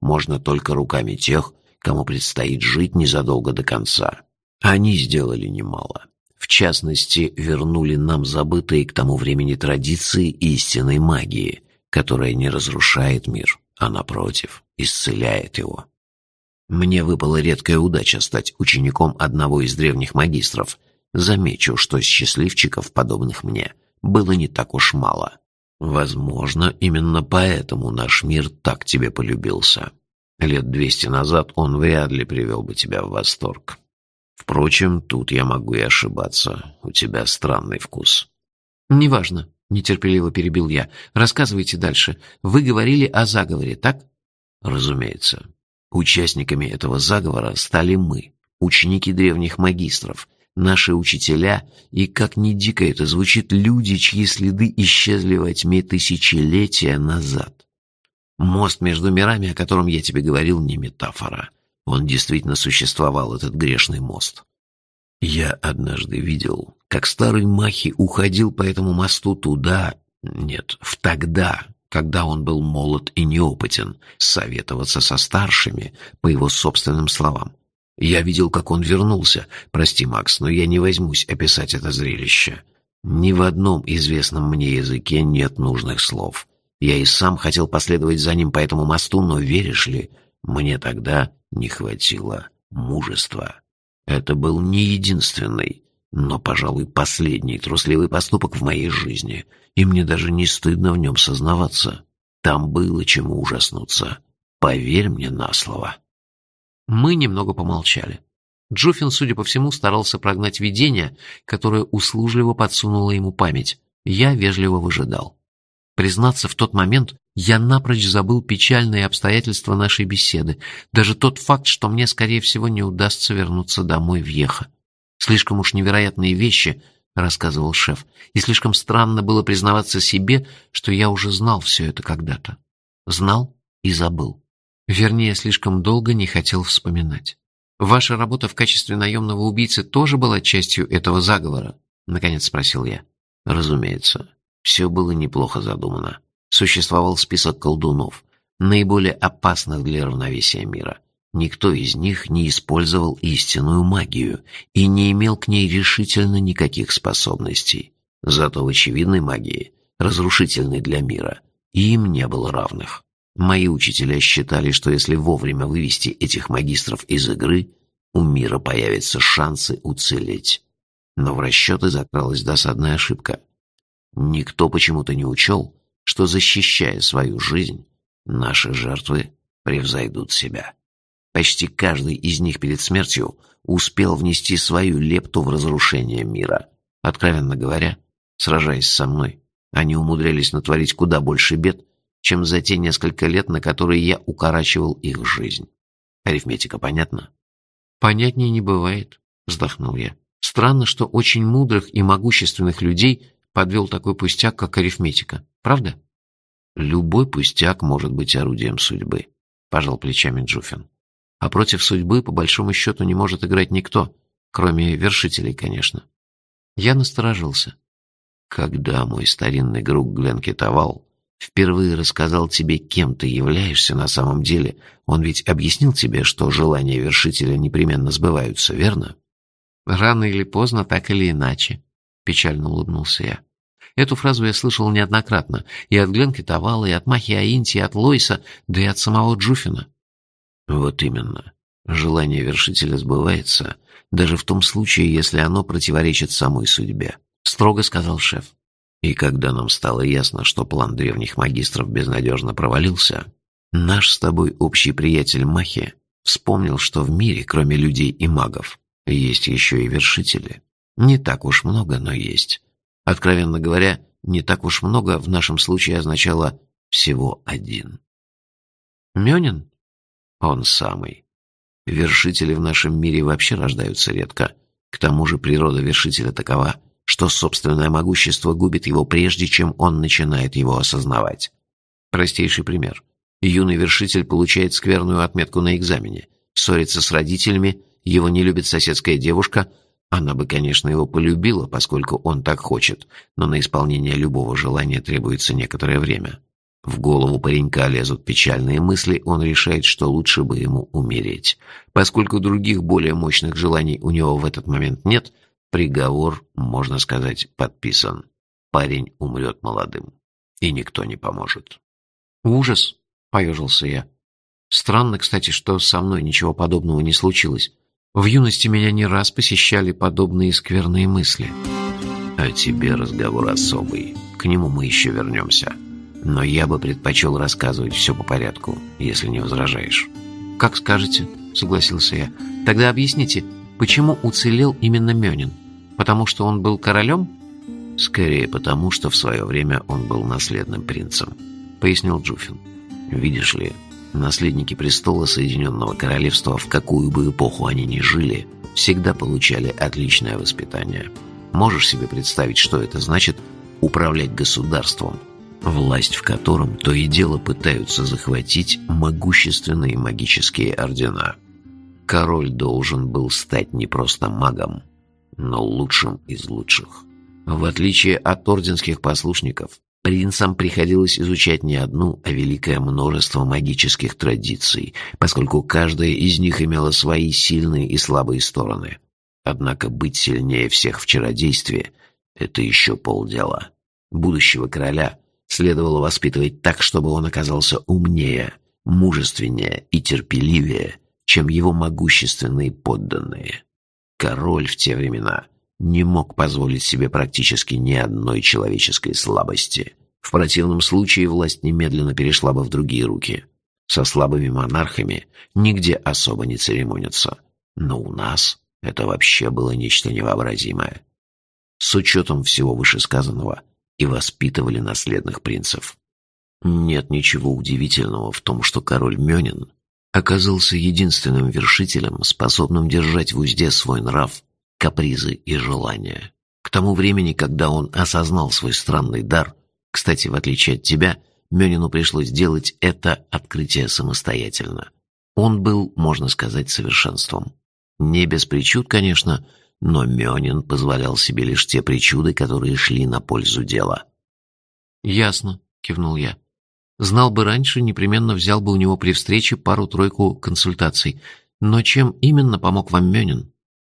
можно только руками тех, кому предстоит жить незадолго до конца. Они сделали немало. В частности, вернули нам забытые к тому времени традиции истинной магии, которая не разрушает мир, а, напротив, исцеляет его. Мне выпала редкая удача стать учеником одного из древних магистров. Замечу, что счастливчиков, подобных мне, было не так уж мало. Возможно, именно поэтому наш мир так тебе полюбился. Лет 200 назад он вряд ли привел бы тебя в восторг. Впрочем, тут я могу и ошибаться. У тебя странный вкус. «Неважно», — нетерпеливо перебил я. «Рассказывайте дальше. Вы говорили о заговоре, так?» «Разумеется. Участниками этого заговора стали мы, ученики древних магистров, наши учителя и, как ни дико это звучит, люди, чьи следы исчезли во тьме тысячелетия назад. Мост между мирами, о котором я тебе говорил, не метафора. Он действительно существовал, этот грешный мост. Я однажды видел, как старый Махи уходил по этому мосту в тогда, когда он был молод и неопытен, советоваться со старшими, по его собственным словам. Я видел, как он вернулся. Прости, Макс, но я не возьмусь описать это зрелище. Ни в одном известном мне языке нет нужных слов. Я и сам хотел последовать за ним по этому мосту, но, веришь ли, мне тогда не хватило мужества. Это был не единственный, но, пожалуй, последний трусливый поступок в моей жизни, и мне даже не стыдно в нем сознаваться. Там было чему ужаснуться. Поверь мне на слово». Мы немного помолчали. Джуфин, судя по всему, старался прогнать видение, которое услужливо подсунула ему память. Я вежливо выжидал. Признаться, в тот момент я напрочь забыл печальные обстоятельства нашей беседы, даже тот факт, что мне, скорее всего, не удастся вернуться домой в Йеха. Слишком уж невероятные вещи, рассказывал шеф, и слишком странно было признаваться себе, что я уже знал все это когда-то. Знал и забыл. Вернее, слишком долго не хотел вспоминать. «Ваша работа в качестве наемного убийцы тоже была частью этого заговора?» — наконец спросил я. «Разумеется. Все было неплохо задумано. Существовал список колдунов, наиболее опасных для равновесия мира. Никто из них не использовал истинную магию и не имел к ней решительно никаких способностей. Зато в очевидной магии, разрушительной для мира, им не было равных. Мои учителя считали, что если вовремя вывести этих магистров из игры, у мира появятся шансы уцелеть. Но в расчеты закралась досадная ошибка. Никто почему-то не учел, что, защищая свою жизнь, наши жертвы превзойдут себя. Почти каждый из них перед смертью успел внести свою лепту в разрушение мира. Откровенно говоря, сражаясь со мной, они умудрялись натворить куда больше бед, чем за те несколько лет, на которые я укорачивал их жизнь. Арифметика понятна? «Понятнее не бывает», — вздохнул я. «Странно, что очень мудрых и могущественных людей подвел такой пустяк, как арифметика. Правда?» «Любой пустяк может быть орудием судьбы», — пожал плечами Джуфин. «А против судьбы, по большому счету, не может играть никто, кроме вершителей, конечно». Я насторожился. «Когда мой старинный друг Гленки Тавал впервые рассказал тебе, кем ты являешься на самом деле, он ведь объяснил тебе, что желания вершителя непременно сбываются, верно?» «Рано или поздно, так или иначе», — печально улыбнулся я. Эту фразу я слышал неоднократно и от Гленки Тавала, и от Махи Аинти, и от Лойса, да и от самого Джуфина. «Вот именно. Желание вершителя сбывается, даже в том случае, если оно противоречит самой судьбе», — строго сказал шеф. «И когда нам стало ясно, что план древних магистров безнадежно провалился, наш с тобой общий приятель Махи вспомнил, что в мире, кроме людей и магов, есть еще и вершители. Не так уж много, но есть. Откровенно говоря, не так уж много в нашем случае означало всего один». «Мёнин?» «Он самый. Вершители в нашем мире вообще рождаются редко. К тому же природа вершителя такова, что собственное могущество губит его прежде, чем он начинает его осознавать. Простейший пример. Юный вершитель получает скверную отметку на экзамене, ссорится с родителями, его не любит соседская девушка. Она бы, конечно, его полюбила, поскольку он так хочет, но на исполнение любого желания требуется некоторое время. В голову паренька лезут печальные мысли, он решает, что лучше бы ему умереть. Поскольку других более мощных желаний у него в этот момент нет, приговор, можно сказать, подписан. Парень умрет молодым, и никто не поможет. «Ужас!» — поежился я. «Странно, кстати, что со мной ничего подобного не случилось. В юности меня не раз посещали подобные скверные мысли». «О тебе разговор особый. К нему мы еще вернемся. Но я бы предпочел рассказывать все по порядку, если не возражаешь». «Как скажете», — согласился я. «Тогда объясните, почему уцелел именно Мёнин? Потому что он был королем?» «Скорее потому, что в свое время он был наследным принцем», — пояснил Джуфин. «Видишь ли, наследники престола Соединенного Королевства, в какую бы эпоху они ни жили, всегда получали отличное воспитание. Можешь себе представить, что это значит управлять государством, власть в котором то и дело пытаются захватить могущественные магические ордена? Король должен был стать не просто магом, но лучшим из лучших. В отличие от орденских послушников, принцам приходилось изучать не одну, а великое множество магических традиций, поскольку каждая из них имела свои сильные и слабые стороны. Однако быть сильнее всех в чародействе – это еще полдела. Будущего короля следовало воспитывать так, чтобы он оказался умнее, мужественнее и терпеливее, чем его могущественные подданные. Король в те времена не мог позволить себе практически ни одной человеческой слабости. В противном случае власть немедленно перешла бы в другие руки. Со слабыми монархами нигде особо не церемонятся. Но у нас это вообще было нечто невообразимое. С учетом всего вышесказанного и воспитывали наследных принцев. Нет ничего удивительного в том, что король Мёнин оказался единственным вершителем, способным держать в узде свой нрав, капризы и желания. К тому времени, когда он осознал свой странный дар, кстати, в отличие от тебя, Мёнину пришлось делать это открытие самостоятельно. Он был, можно сказать, совершенством. Не без причуд, конечно, но Мёнин позволял себе лишь те причуды, которые шли на пользу дела. «Ясно», — кивнул я. «Знал бы раньше, непременно взял бы у него при встрече пару-тройку консультаций. Но чем именно помог вам Мёнин?»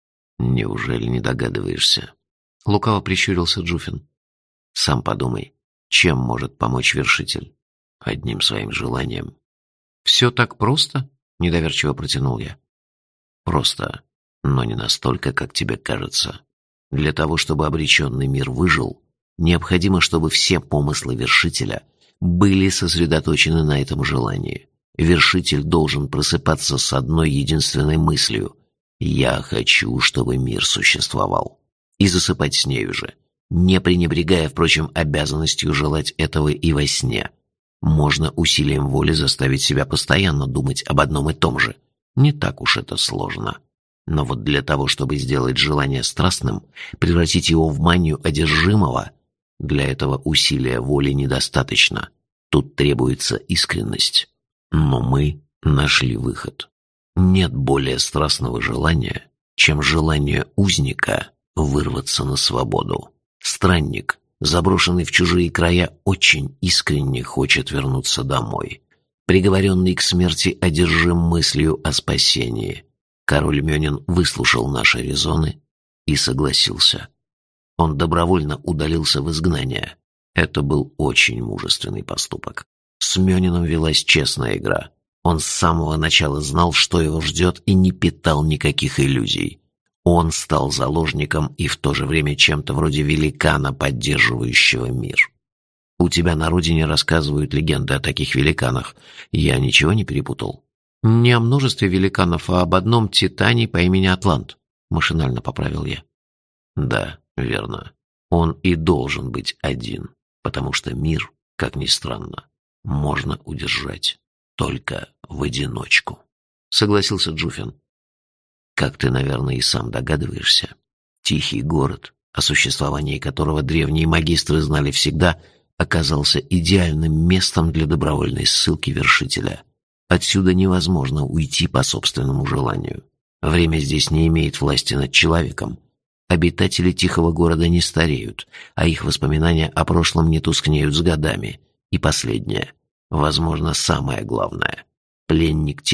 «Неужели не догадываешься?» — лукаво прищурился Джуфин. «Сам подумай, чем может помочь вершитель? Одним своим желанием». «Все так просто?» — недоверчиво протянул я. «Просто, но не настолько, как тебе кажется. Для того, чтобы обреченный мир выжил, необходимо, чтобы все помыслы вершителя были сосредоточены на этом желании. Вершитель должен просыпаться с одной единственной мыслью: «Я хочу, чтобы мир существовал», и засыпать с нею же, не пренебрегая, впрочем, обязанностью желать этого и во сне. Можно усилием воли заставить себя постоянно думать об одном и том же. Не так уж это сложно. Но вот для того, чтобы сделать желание страстным, превратить его в манию одержимого, для этого усилия воли недостаточно. Тут требуется искренность. Но мы нашли выход. Нет более страстного желания, чем желание узника вырваться на свободу. Странник, заброшенный в чужие края, очень искренне хочет вернуться домой. Приговоренный к смерти одержим мыслью о спасении. Король Мёнин выслушал наши резоны и согласился. Он добровольно удалился в изгнание. Это был очень мужественный поступок. С Мёнином велась честная игра. Он с самого начала знал, что его ждет, и не питал никаких иллюзий. Он стал заложником и в то же время чем-то вроде великана, поддерживающего мир. У тебя на родине рассказывают легенды о таких великанах. Я ничего не перепутал? Не о множестве великанов, а об одном титане по имени Атлант, машинально поправил я. Да, верно. Он и должен быть один, потому что мир, как ни странно, можно удержать только в одиночку, согласился Джуфин. Как ты, наверное, и сам догадываешься, тихий город, о существовании которого древние магистры знали всегда, оказался идеальным местом для добровольной ссылки вершителя. Отсюда невозможно уйти по собственному желанию. Время здесь не имеет власти над человеком. Обитатели тихого города не стареют, а их воспоминания о прошлом не тускнеют с годами. И последнее, возможно, самое главное. Пленник